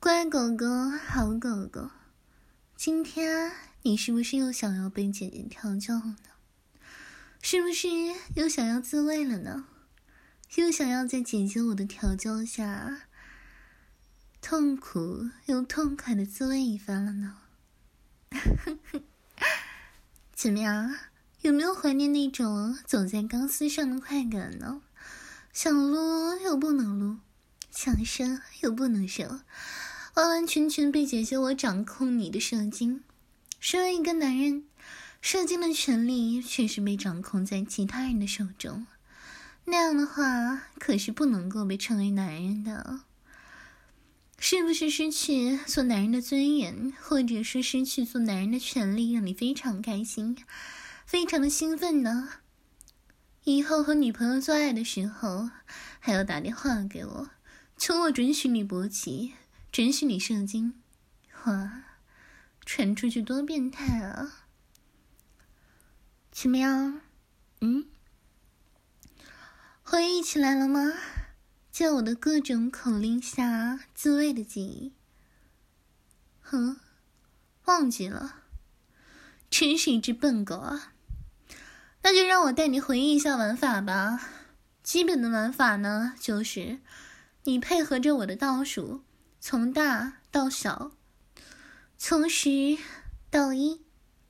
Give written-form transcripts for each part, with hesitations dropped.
乖狗狗，好狗狗，今天你是不是又想要被姐姐调教呢？是不是又想要自慰了呢？又想要在姐姐我的调教下痛苦又痛快的自慰一番了呢？怎么样，有没有怀念那种走在钢丝上的快感呢？想撸又不能撸，想射又不能射，完完全全被姐姐我掌控你的射精。身为一个男人，射精的权利却是被掌控在其他人的手中，那样的话可是不能够被称为男人的。是不是失去做男人的尊严，或者是失去做男人的权利，让你非常开心，非常的兴奋呢？以后和女朋友做爱的时候，还要打电话给我，求我准许你勃起，准许你射精。哇，传出去多变态啊！怎么样？回忆起来了吗？在我的各种口令下自慰的记忆。忘记了，真是一只笨狗啊！那就让我带你回忆一下玩法吧。基本的玩法呢，就是你配合着我的倒数，从大到小，从10到1，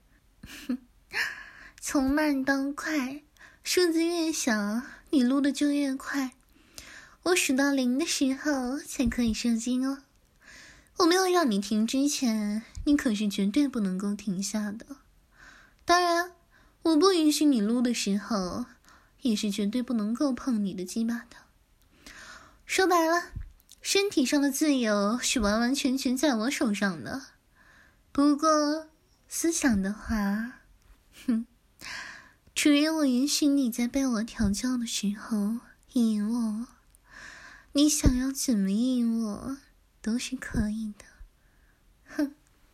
从慢到快，数字越小，你撸的就越快。我数到0的时候才可以射精哦。我没有让你停之前，你可是绝对不能够停下的。当然，我不允许你撸的时候，也是绝对不能够碰你的鸡巴的。说白了，身体上的自由是完完全全在我手上的。不过，思想的话，只愿我允许你在被我调教的时候意淫我，你想要怎么意淫我都是可以的。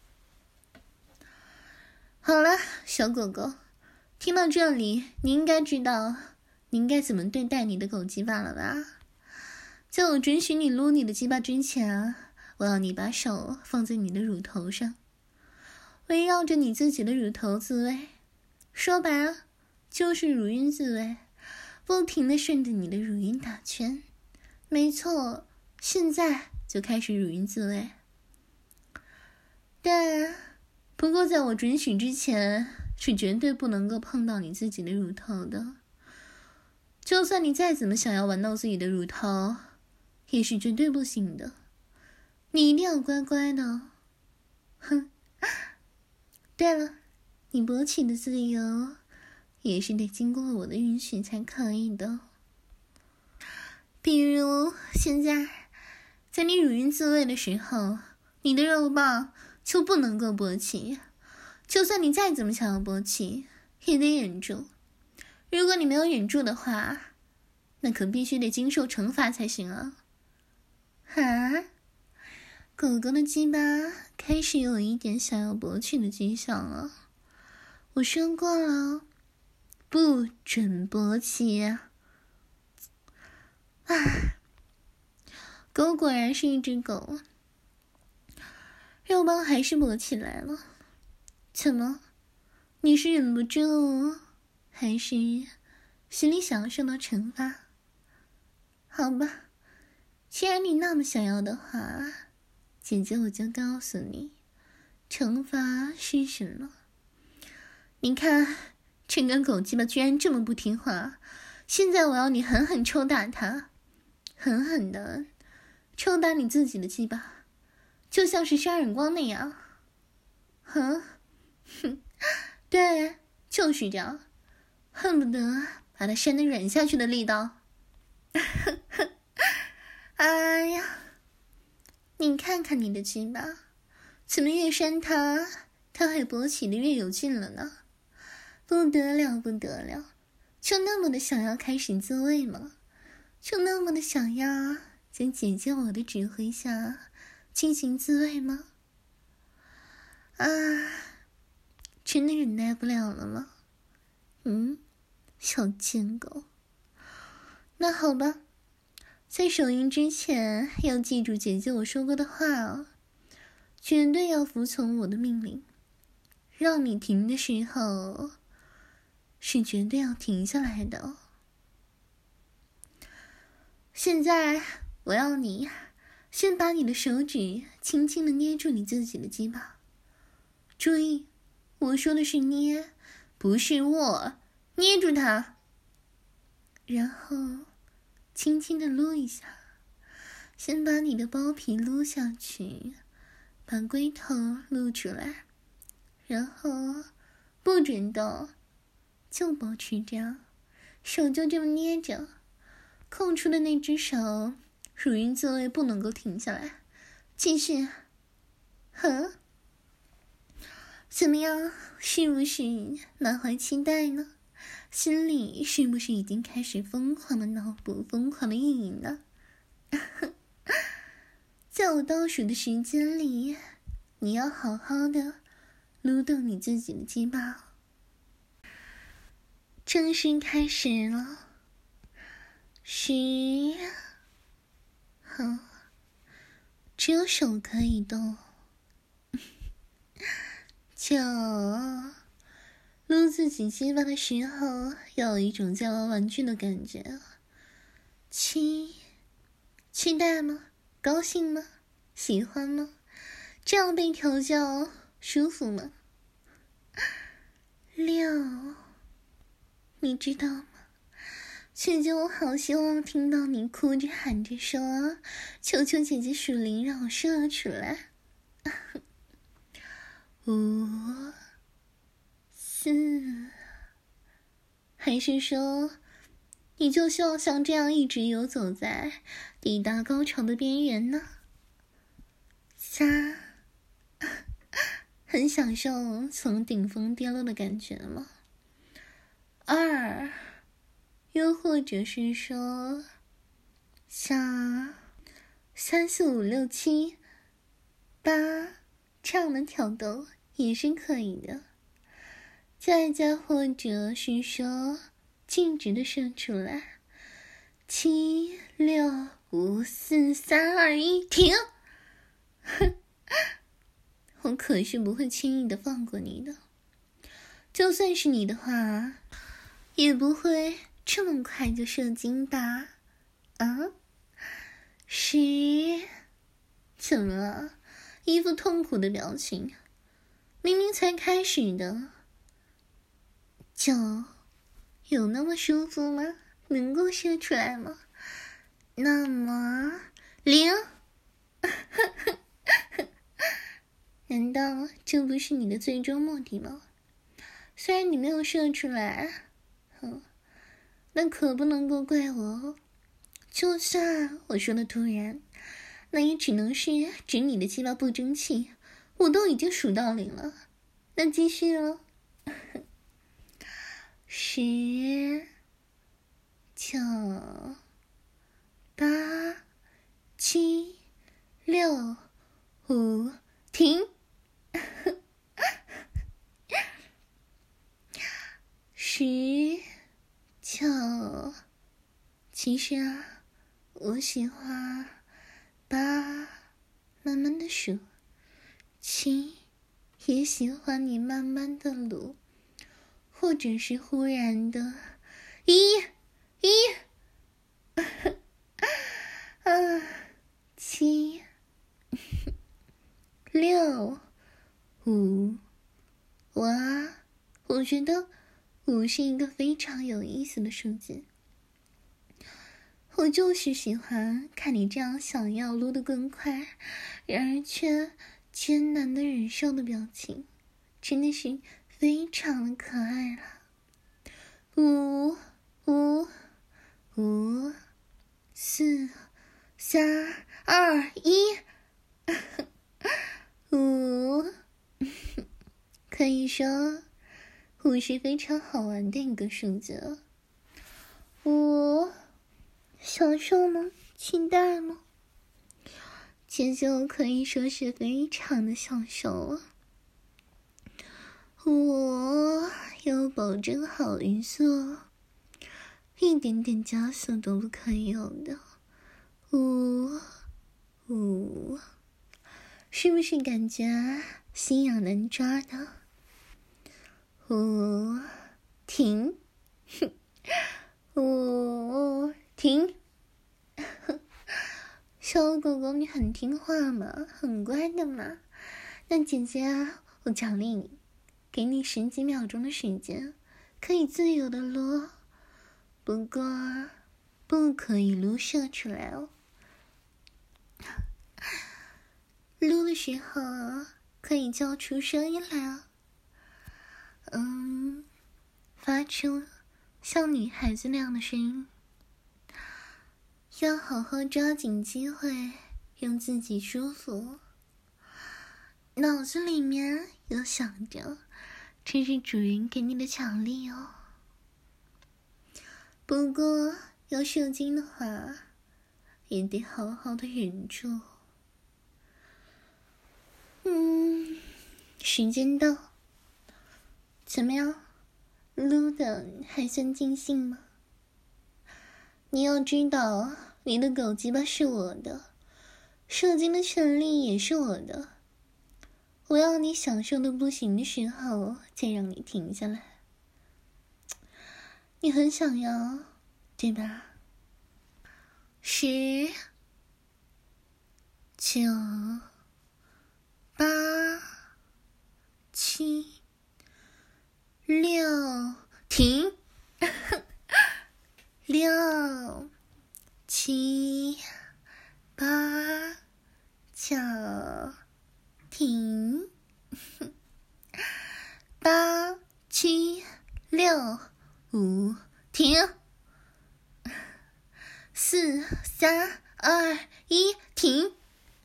好了，小狗狗，听到这里，你应该知道你应该怎么对待你的狗鸡巴了吧？在我准许你撸你的鸡巴之前，我要你把手放在你的乳头上，围绕着你自己的乳头自慰。说白了，就是乳晕自慰，不停地顺着你的乳晕打圈。没错，现在就开始乳晕自慰。对，不过在我准许之前，是绝对不能够碰到你自己的乳头的。就算你再怎么想要玩到自己的乳头，也是绝对不行的。你一定要乖乖的。对了，你勃起的自由也是得经过我的允许才可以的。比如现在，在你乳晕自慰的时候，你的肉棒就不能够勃起，就算你再怎么想要勃起，也得忍住。如果你没有忍住的话，那可必须得经受惩罚才行啊！狗狗的鸡巴开始有一点想要勃起的迹象了。我说过了，不准勃起。狗果然是一只狗，肉棒还是勃起来了。怎么？你是忍不住，还是心里想要受到惩罚？好吧，既然你那么想要的话，姐姐我就告诉你，惩罚是什么。你看，这根狗鸡巴居然这么不听话，现在我要你狠狠抽打它，狠狠的抽打你自己的鸡巴，就像是扇耳光那样。对，就是这样，恨不得把它扇得软下去的力道。哎呀，你看看你的鸡巴，怎么越扇它还勃起的越有劲了呢？不得了，不得了，就那么的想要开始自慰吗？就那么的想要在姐姐我的指挥下进行自慰吗？真的忍耐不了了吗？小贱狗。那好吧，在手淫之前要记住姐姐我说过的话哦。 绝对要服从我的命令。让你停的时候，是绝对要停下来的。现在我要你先把你的手指轻轻地捏住你自己的鸡巴，注意，我说的是捏，不是握，捏住它，然后轻轻地撸一下，先把你的包皮撸下去，把龟头撸出来，然后不准动，就保持这样，手就这么捏着，空出的那只手乳晕自慰不能够停下来，继续。怎么样，是不是满怀期待呢？心里是不是已经开始疯狂的脑补，疯狂的意淫呢？在我倒数的时间里，你要好好的撸动你自己的鸡巴。正式开始了。10，好，只有手可以动。9，撸自己鸡巴的时候要有一种在玩玩具的感觉。7，期待吗？高兴吗？喜欢吗？这样被调教舒服吗？6，你知道吗？姐姐，我好希望听到你哭着喊着说：“求求姐姐属灵，让我射出来。”5、4，还是说，你就希望像这样一直游走在抵达高潮的边缘呢？3，很享受从顶峰跌落的感觉吗？2，又或者是说，像3、4、5、6、7、8这样的挑逗也是可以的。再或者是说，径直的射出来。7、6、5、4、3、2、1，停！我可是不会轻易的放过你的，就算是你的话，也不会这么快就射精吧？啊？10，怎么了？一副痛苦的表情，明明才开始的。9，有那么舒服吗？能够射出来吗？那么0，难道这不是你的最终目的吗？虽然你没有射出来，那可不能够怪我哦。就算我说的突然，那也只能是指你的鸡巴不争气，我都已经数到0了。那继续咯。10、9、8、7、6、5，停。10、9，其实啊，我喜欢8，慢慢的数；7，也喜欢你慢慢的撸，或者是忽然的1、7、6、5，我觉得5是一个非常有意思的数字。我就是喜欢看你这样想要撸得更快，然而却艰难的忍受的表情，真的是非常的可爱了。5、5、5、4、3、2、1，5，可以说5是非常好玩的一个数字。5，享受吗？期待吗？节奏可以说是非常的享受啊。我要保证好语速，一点点加速都不可以有的。5、5， 是不是感觉心痒难抓的？停，停。小狗狗，你很听话嘛，很乖的嘛。那姐姐啊，我奖励你，给你10几秒钟的时间，可以自由的撸，不过不可以撸射出来哦。撸的时候可以叫出声音来哦，发出像女孩子那样的声音。要好好抓紧机会，让自己舒服。脑子里面有想着，这是主人给你的奖励哦。不过要射精的话，也得好好的忍住。时间到，怎么样？撸的还算尽兴吗？你要知道，你的狗鸡巴是我的，射精的权利也是我的。我要你享受的不行的时候，再让你停下来。你很想要，对吧？10、9、8、7、6，停。6、7、8、9，停。8、7、6、5，停。4、3、2、1，停。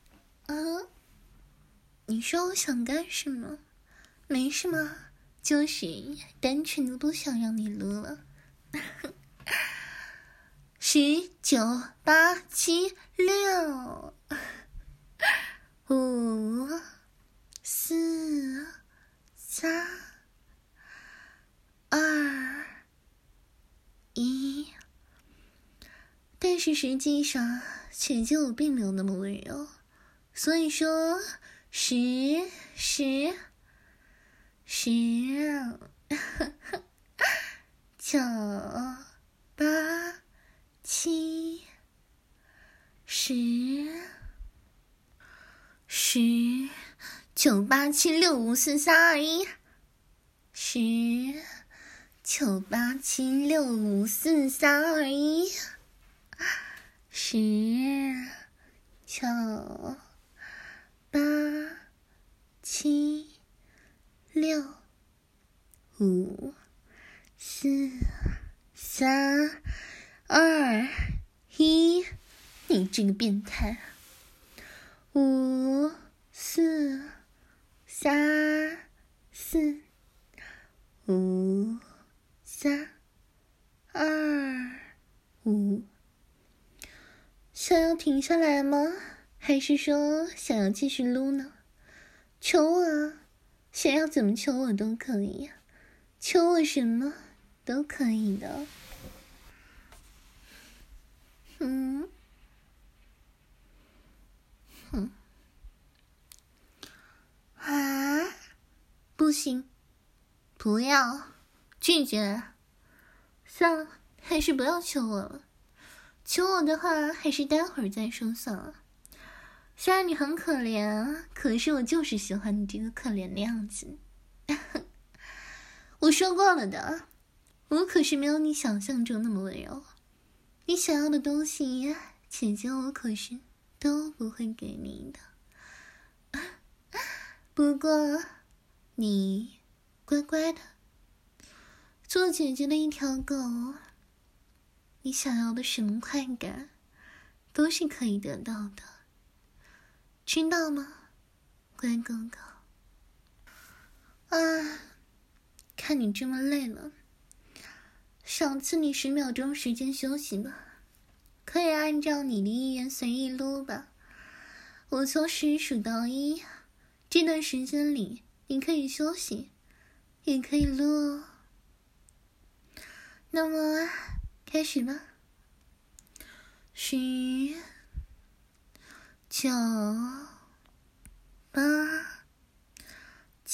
你说我想干什么？没什么，就是单纯的不想让你撸了。10、9、8、7、6、5、4、3、2、1。但是实际上，姐姐我并没有那么温柔，所以说10、9、8、7、10、9、8、7、6、5、4、3、2、1。10、9、8、7、6、5、4、3、2、1。10、9、8、7、6、5、4、3、2、1。你这个变态！5、4、3、4、5、3、2、5。想要停下来吗？还是说想要继续撸呢？求我啊，想要怎么求我都可以，求我什么都可以的。不行，不要，拒绝。算了，还是不要求我了。求我的话，还是待会儿再说算了。虽然你很可怜，可是我就是喜欢你这个可怜的样子。我说过了的，我可是没有你想象中那么温柔。你想要的东西，姐姐我可是都不会给你的。不过，你乖乖的，做姐姐的一条狗，你想要的什么快感，都是可以得到的，知道吗，乖狗狗？看你这么累了，少赐你10秒钟时间休息吧，可以按照你的意愿随意撸吧。我从10数到1，这段时间里你可以休息，也可以撸哦。那么开始吧。10、9、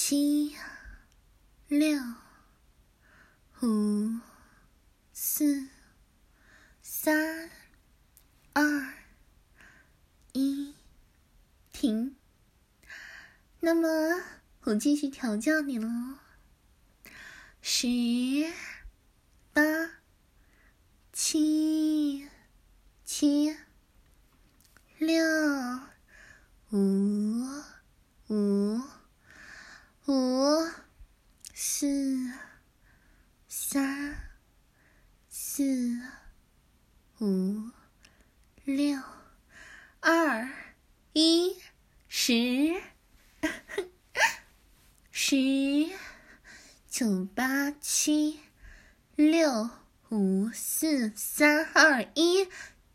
7、6、5、4、3、2、1，停。那么我继续调教你了。10、8、7、6、5、4、3、4、5、6、2、1，10、10、9、8、7、6、5、4、3、2、1，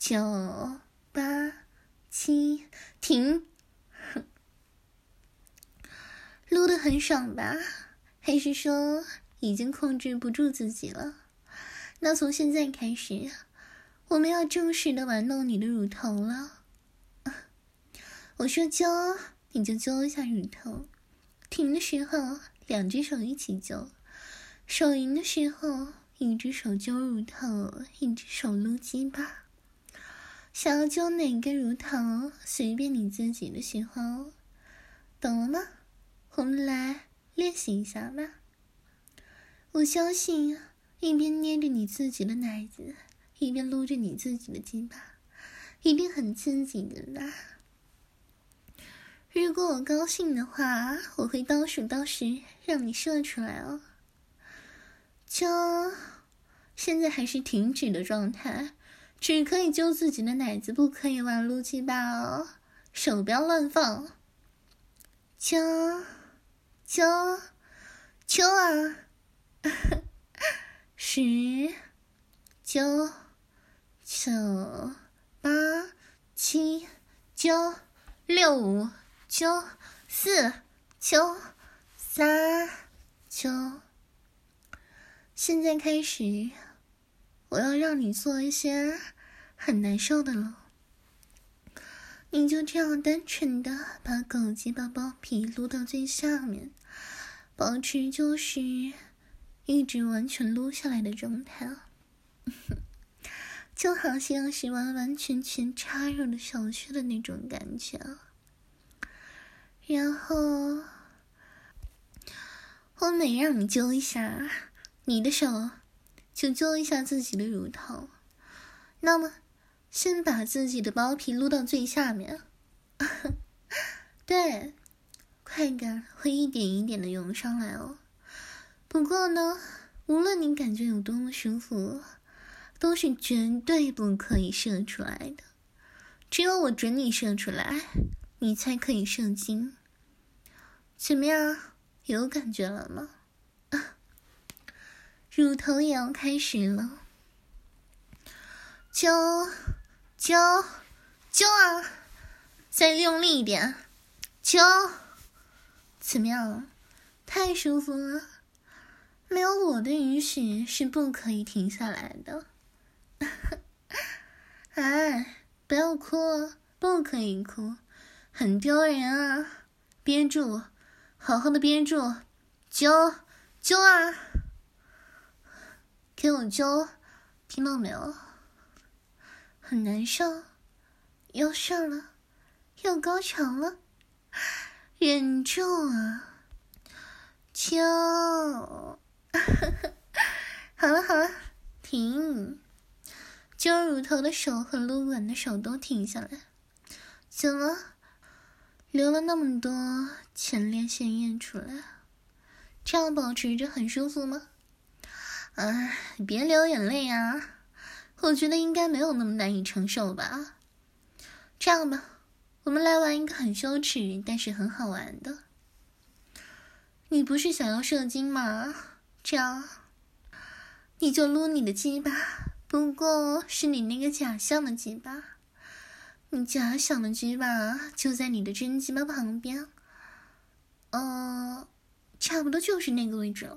9、8、7，停。撸得很爽吧？还是说已经控制不住自己了？那从现在开始，我们要正式的玩弄你的乳头了。我说揪，你就揪一下乳头，停的时候2只手一起揪，手淫的时候1只手揪乳头，1只手撸鸡巴。想要揪哪个乳头随便你自己的喜欢哦，懂了吗？我们来练习一下吧。我相信一边捏着你自己的奶子，一边撸着你自己的鸡巴，一定很刺激的吧。如果我高兴的话，我会倒数到10让你射出来哦。就现在还是停止的状态，只可以揪自己的奶子，不可以玩撸鸡巴哦，手不要乱放。揪啊！10、9、8、7、9、6、5、9、4、9、3、9。现在开始，我要让你做一些很难受的了。你就这样单纯的把狗鸡巴包皮撸到最下面，保持就是一直完全撸下来的状态，就好像是完完全全插入了小穴的那种感觉。然后我每让你揪一下，你的手就揪一下自己的乳头，那么先把自己的包皮撸到最下面，对，快感会一点一点的涌上来哦。不过呢，无论你感觉有多么舒服，都是绝对不可以射出来的。只有我准你射出来，你才可以射精。怎么样，有感觉了吗？乳头也要开始了，揪啊！再用力一点，揪！怎么样？太舒服了，没有我的允许是不可以停下来的。哎，不要哭，不可以哭，很丢人啊！憋住，好好的憋住，揪啊！给我揪，听到没有？很难受，要上了，要高潮了，忍住啊！揪！好了，停！揪乳头的手和撸管的手都停下来。怎么？流了那么多前列腺液出来，这样保持着很舒服吗？哎，别流眼泪啊！我觉得应该没有那么难以承受吧。这样吧，我们来玩一个很羞耻但是很好玩的。你不是想要射精吗？这样，你就撸你的鸡巴，不过是你那个假象的鸡巴。你假想的鸡巴就在你的真鸡巴旁边，差不多就是那个位置了。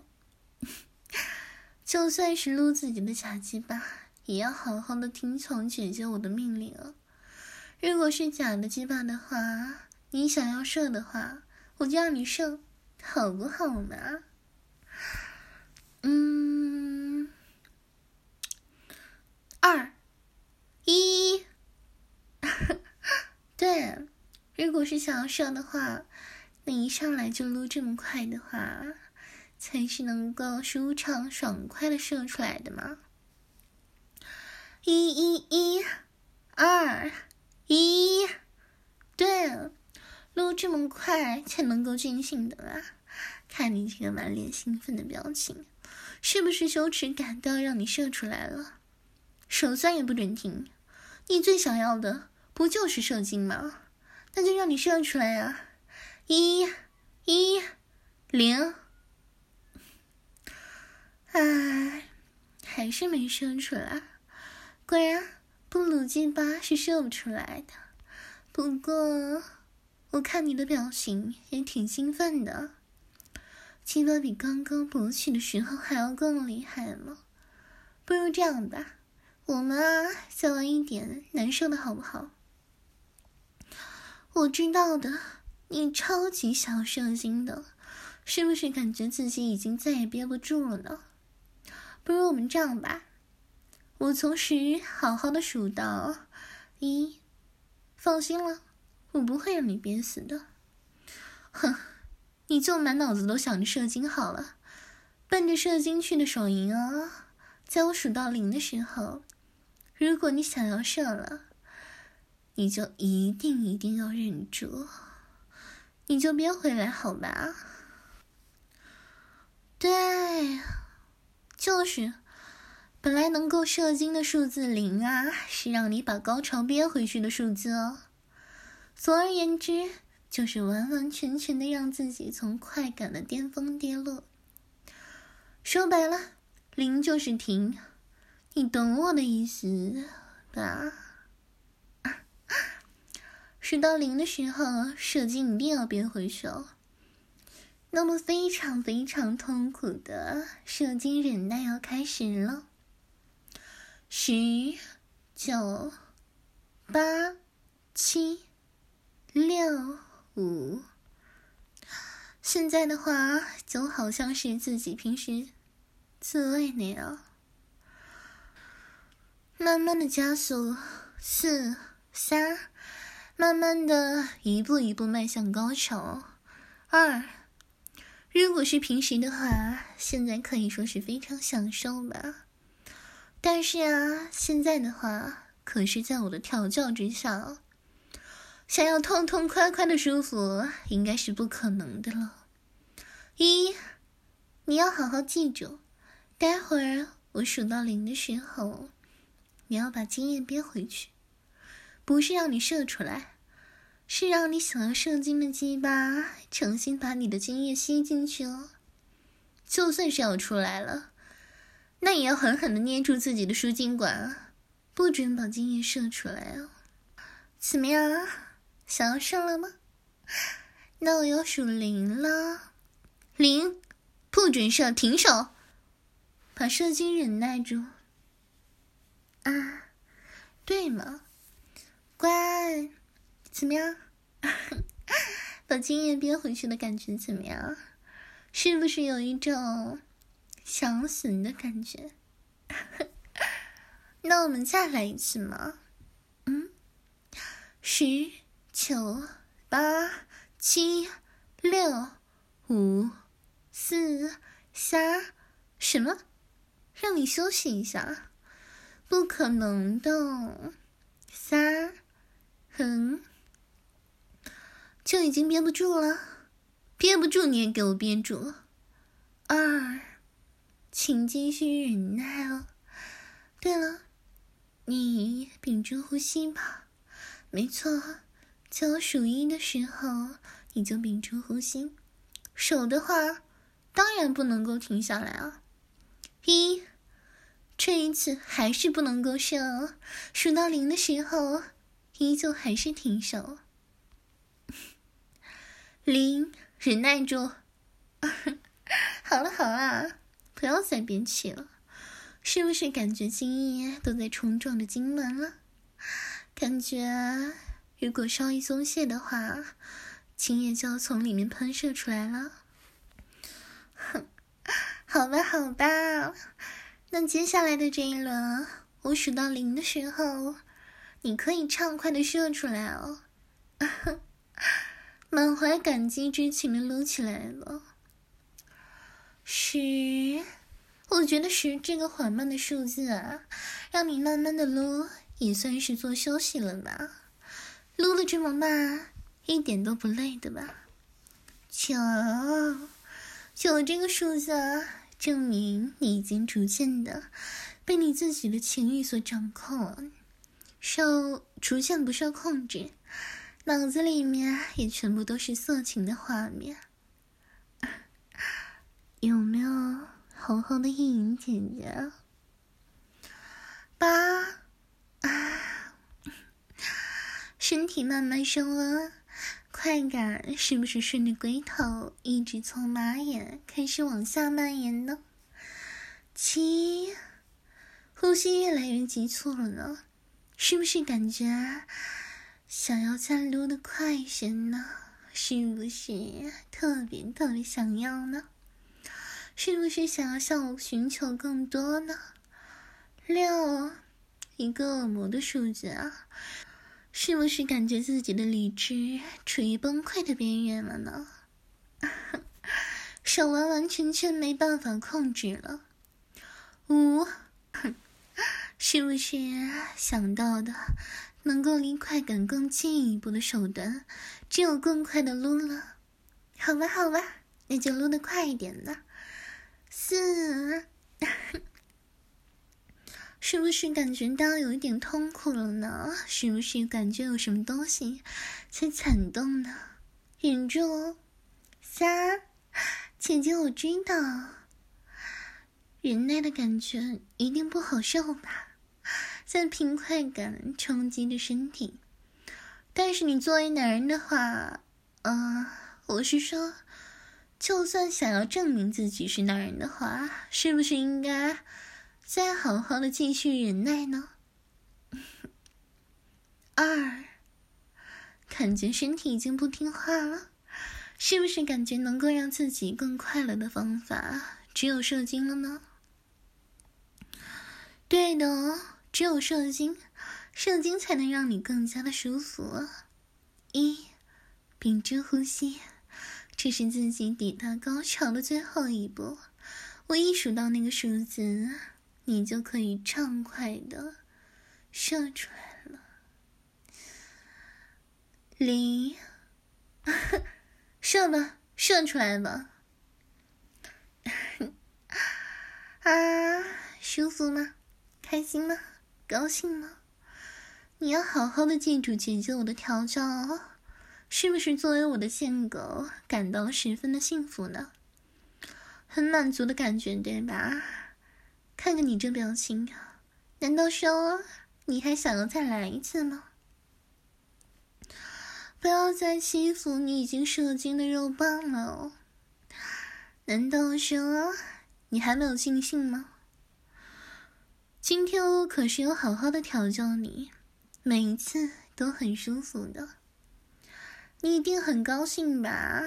就算是撸自己的假鸡巴，也要好好的听从姐姐我的命令啊。如果是假的鸡巴的话，你想要射的话，我就让你射， 好不好嘛？2、1，对，如果是想要射的话，那一上来就撸这么快的话，才是能够舒畅爽快的射出来的嘛。1、2、1，对，撸这么快才能够尽兴的啦。看你这个满脸兴奋的表情，是不是羞耻感都要让你射出来了？手酸也不准停，你最想要的不就是射精吗？那就让你射出来啊！1、0，唉，还是没射出来。果然，不撸鸡巴是射不出来的。不过，我看你的表情也挺兴奋的，鸡巴比刚刚勃起的时候还要更厉害了。不如这样吧，我们再玩一点难受的好不好？我知道的，你超级想射精的，是不是感觉自己已经再也憋不住了呢？不如我们这样吧，我从10好好的数到1，放心了，我不会让你憋死的。哼，你就满脑子都想着射精好了，奔着射精去的手淫啊！在我数到0的时候，如果你想要射了，你就一定要忍住，你就憋回来好吧？对，就是本来能够射精的数字0啊，是让你把高潮憋回去的数字哦。总而言之，就是完完全全的让自己从快感的巅峰跌落。说白了，0就是停，你懂我的意思吧？数到0的时候，射精一定要憋回去哦。那么非常非常痛苦的射精忍耐要开始了。10、9、8、7、6、5。现在的话，就好像是自己平时自慰那样，慢慢的加速，4、3，慢慢的一步一步迈向高潮。2，如果是平时的话，现在可以说是非常享受吧。但是啊，现在的话，可是在我的调教之下，想要痛痛快快的舒服，应该是不可能的了。1，你要好好记住，待会儿我数到0的时候，你要把精液憋回去，不是让你射出来，是让你想要射精的鸡巴重新把你的精液吸进去哦。就算是要出来了，那也要狠狠的捏住自己的输精管，不准把精液射出来哦。怎么样，想要射了吗？那我要数0了。0，不准射，停手，把射精忍耐住啊！对嘛，乖，怎么样？把精液憋回去的感觉怎么样？是不是有一种想死的感觉？那我们再来一次嘛？10、9、8、7、6、5、4、3，什么？让你休息一下？不可能的。3，就已经憋不住了，憋不住你也给我憋住。2，请继续忍耐哦。对了，你屏住呼吸吧。没错，在我数1的时候，你就屏住呼吸。手的话，当然不能够停下来啊。1，这一次还是不能够射哦。数到0的时候，依旧还是停手。0，忍耐住。好了好了，不要再憋气了。是不是感觉精液都在冲撞着精门了？感觉如果稍一松懈的话，精液就要从里面喷射出来了。 好吧，好吧，那接下来的这一轮，我数到0的时候，你可以畅快的射出来哦。满怀感激之情的撸起来了。10，我觉得10这个缓慢的数字啊，让你慢慢的撸，也算是做休息了吧。撸了这么慢，一点都不累的吧。9这个数字啊，证明你已经逐渐的被你自己的情欲所掌控了，逐渐不受控制，脑子里面也全部都是色情的画面。有没有好好的意淫姐姐？8身体慢慢升温，快感是不是顺着龟头一直从马眼开始往下蔓延呢？7，呼吸越来越急促了呢，是不是感觉想要再撸的快一些呢？是不是特别想要呢？是不是想要向我寻求更多呢？6，一个恶魔的数字啊，是不是感觉自己的理智处于崩溃的边缘了呢？手完全没办法控制了。5，是不是想到的能够离快感更进一步的手段，只有更快的撸了？好吧，那就撸得快一点的。4，是不是感觉到有一点痛苦了呢？是不是感觉有什么东西在颤动呢？忍住哦。3，姐姐我知道，忍耐的感觉一定不好受吧？在凭快感冲击着身体，但是你作为男人的话，我是说，就算想要证明自己是男人的话，是不是应该再好好的继续忍耐呢？2，感觉身体已经不听话了，是不是感觉能够让自己更快乐的方法只有射精了呢？对的哦，只有射精才能让你更加的舒服。1，屏住呼吸，这是自己抵达高潮的最后一步。我一数到那个数字，你就可以畅快的射出来了。0，射吧，射出来吧。舒服吗？开心吗？高兴吗？你要好好的记住姐姐我的调教哦，是不是作为我的贱狗感到了十分的幸福呢？很满足的感觉对吧？看看你这表情，难道说你还想要再来一次吗？不要再欺负你已经射精的肉棒了哦，难道说你还没有尽兴吗？今天我可是有好好的调教你，每一次都很舒服的，你一定很高兴吧？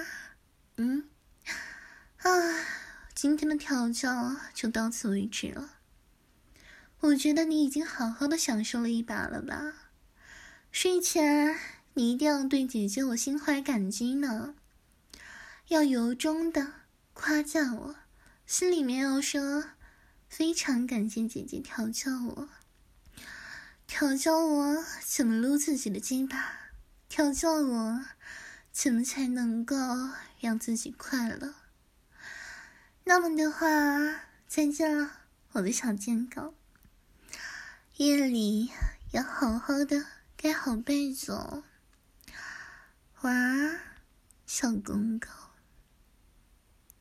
今天的调教就到此为止了。我觉得你已经好好的享受了一把了吧？睡前你一定要对姐姐我心怀感激呢，要由衷的夸赞我，心里面要说非常感谢姐姐调教我怎么撸自己的鸡巴，调教我怎么才能够让自己快乐。那么的话，再见了，我的小贱狗。夜里要好好的盖好被子哦。晚安，小公狗。